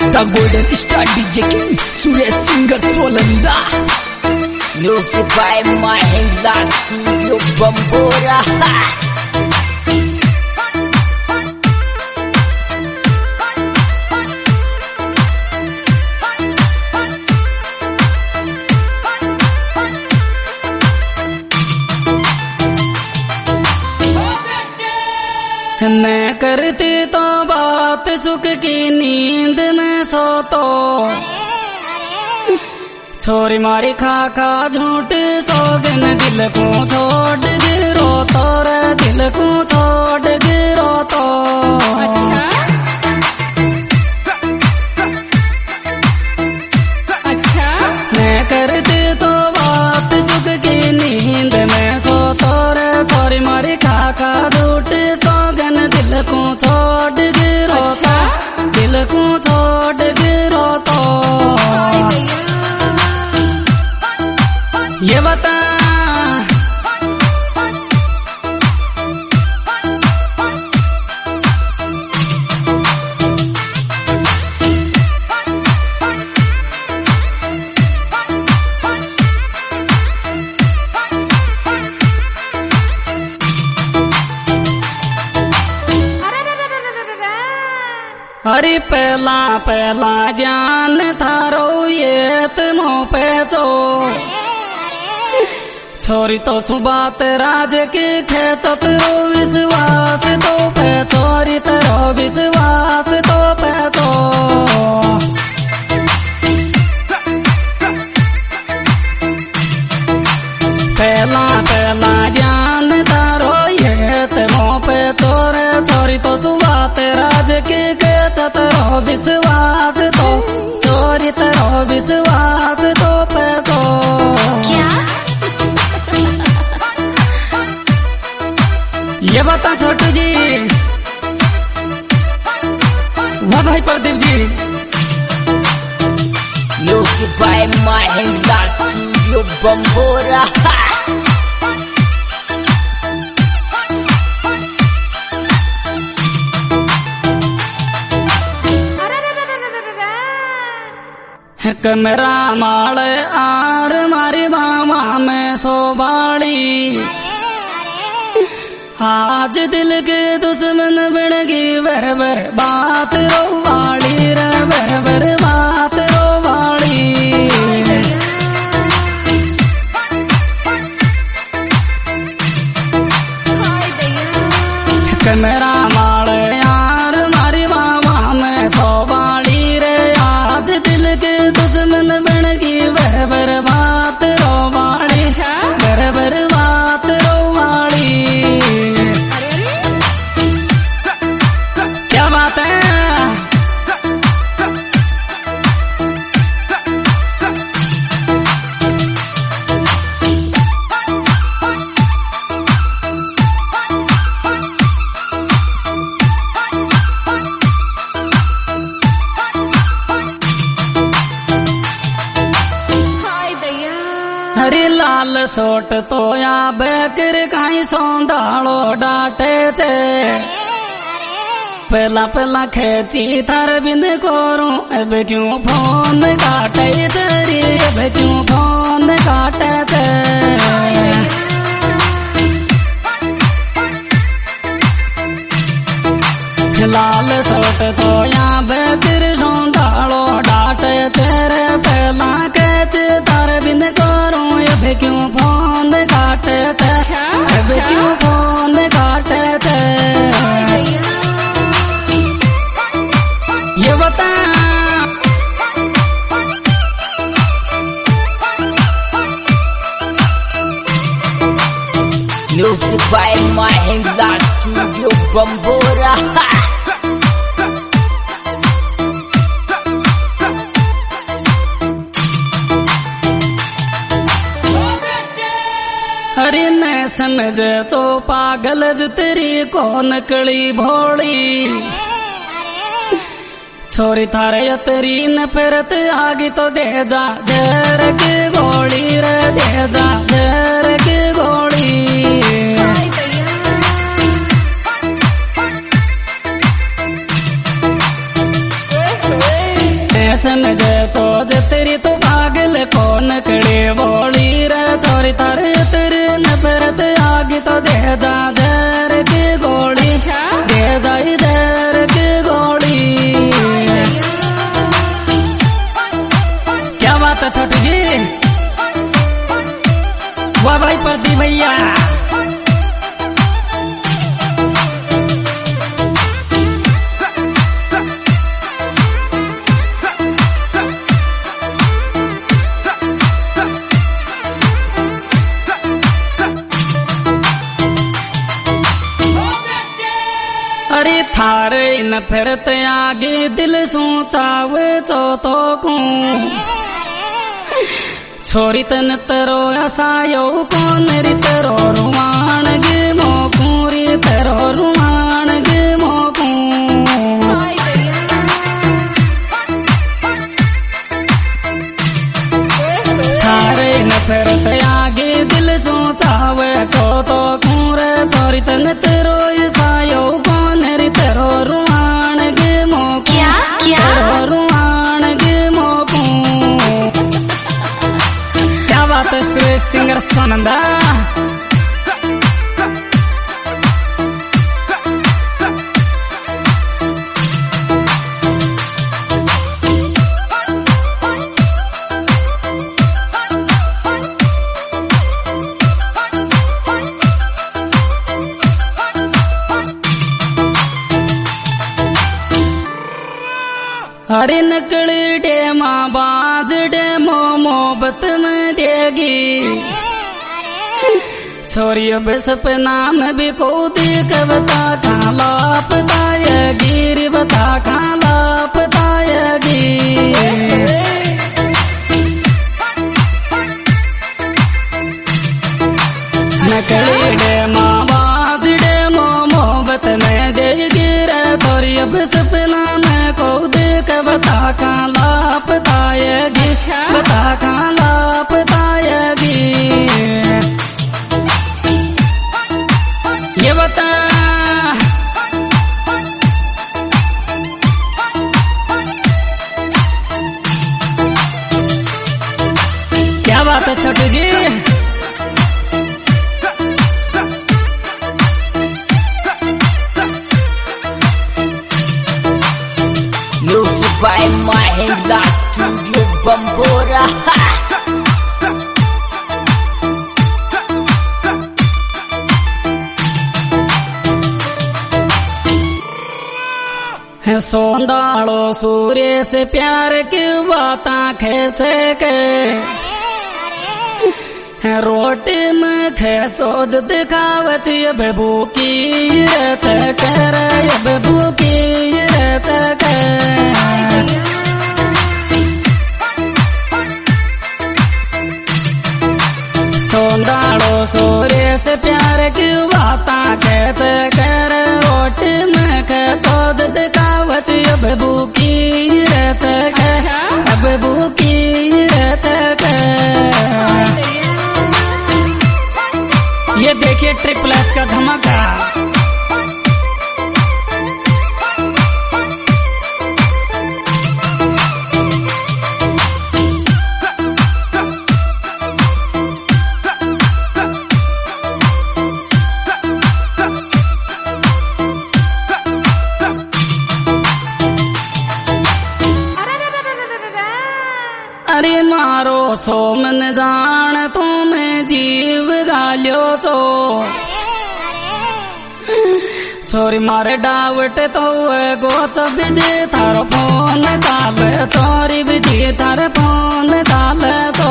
The Golden Star DJ King, Suresh Singer Solanda. Music by Mahindra Studio Bambora. न करती तो बात सुख की नींद में सो तो छोरी मारी खा खा झूठ सोगन दिल को छोड़ गिरो तो रे दिल को छोड़ गिरो तो अच्छा मैं करती तो बात सुख की नींद में सो तो रे छोरी मारी खा खा झूठ सोगन दिल को छोड़ गिरो तो दिल को छोड़ गिरो तो ये बता अरे पहला पहला जान थारो ये तुमो पे तो छोरी तो सुबात राज के खेचत रो विश्वास तो पे छोरी तेरो विश्वास तो पे तो पहला पहला ज्ञान तारो ये तुमो पे तोरे छोरी तो सुबात राज के खेचत रो विश्वास तो छोरी तेरो विश्वास तो पे तो क्या ये बता छोटू जी वाह भाई Pradeep ji Music by Mahindra Studio Bambora. कमरा माल आर मारी मामा में सोबाड़ी आज दिल के दुश्मन बन गई बर बर बात रोवाड़ी रे बर बर बात रोवाड़ी कमरा माल यार मारी मामा में सोबाड़ी रे आज दिल के दुश्मन बन गई बर बर बात रोवाड़ी बर बर बात रोवाड़ी क्या बात है हरी लाल सोट तो या बेकर काई सौंदालो डाटे चे पहला पहला खेची थार बिंद कोरू अब क्यों फोन काटे तेरी अब क्यों फोन काटे चे लाल सोट तो या बेकर सौंदालो डाटे तेरे पहला खेच थार बिंद कोरू अब क्यों फोन काटे थे अब क्यों फोन काटे थे ये बता Music by Mahindra Studio Bambora. अरे न समझे तो पागल जो तेरी कौन कड़ी भोली छोरी थारे तेरी न फिरत आगे तो दे जा जर की गोली रे दे जा जर की गोली समझे सोच तेरी तो पागल कौन कड़े बोली रे छोरी तारे तेरी नफरत आगे तो दे जा दर की गोली दे जाई दर की गोली। क्या बात है छोटी जी, वाह भाई प्रदीप भैया। अरे थारे न फिरत आगे दिल सोचावे चौथो को छोरी तन तरो असायो कौन री तरो रुवाण गे मोकूरी तरो रुवाण गे मोकू। थारे न फिरत आगे दिल सोचावे चौथो कूर छोरी तन तरो असायो तेरो रुवाण गे मोकू तेरो रुवाण गे मोकू। क्या बात है सुरेश सिंगर सोनंदा। अरे नकली डेमा बाज डेमो मोहब्बत में देगी छोरी अब सपना में भी को देख बता खाला पताएगी रे बता खाला पताएगी। नकली डेमा बाज डेमो मोहब्बत में देगी रे छोरी अब सपना में को बता खाला पताएगी बता खाला पताएगी। ये बता क्या बात है छोटी जी। Music by Mahindra Studio Bambora. सोंदाड़ो सूर्य से प्यार की बाता खेचे के रोटी में खेचो दिखावत ये बेबूकी रहते कर ये बेबूकी रहते कर। सोंदाड़ो सूर्य से प्यार की बाता कैसे कर रोटी में खेचो दिखावत ये बेबूकी रहते कर बेबूकी रहते कर। ये देखिए ट्रिपल एस का धमाका। अरे मारो सोमन जान तुम्हें जीव गालियो तो छोरी मारे डावट तो गोत बिजे थारो फोन काल तोरी बिजे थारे फोन काल तो।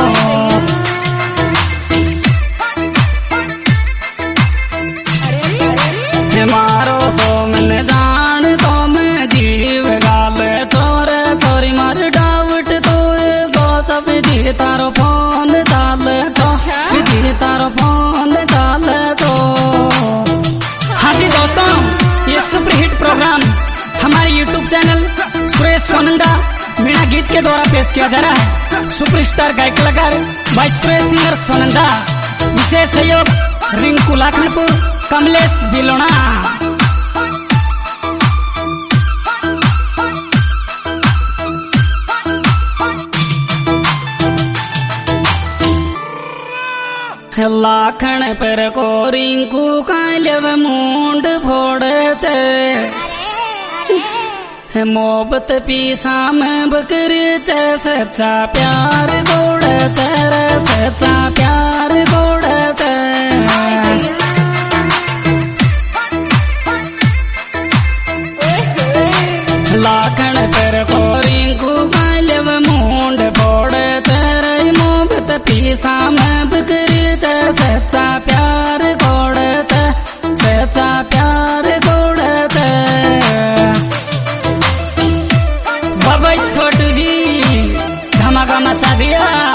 मारो सोमन जान तुम्हें जीव गाल तोरे छोरी मारे डावट तो विधि तारो फोन डाल तो विधि तारो फोन डाल तो। हाँ जी दोस्तों, ये सुपर हिट प्रोग्राम हमारे YouTube चैनल सुरेश सोनंदा मीणा गीत के द्वारा पेश किया जा रहा है। सुपरस्टार गायक कलाकार भाई सुरेश सिंगर सोनंदा, विशेष सहयोग रिंकू लाखनपुर, कमलेश बिलोना। लाखण पर को रिंकू काल्यव मुंड फोड़े चे मोहब्बत पीसा में बकरी चे सच्चा प्यार गोड़े चे रे सच्चा प्यार गोड़े चे लाखण पर को रिंकू काल्यव मुंड फोड़े तेरे मोहब्बत पीसा में बकरी चे सच्चा प्यार गोड़ते सच्चा प्यार गोड़ते बाबा छोटू जी धमाका मचा दिया।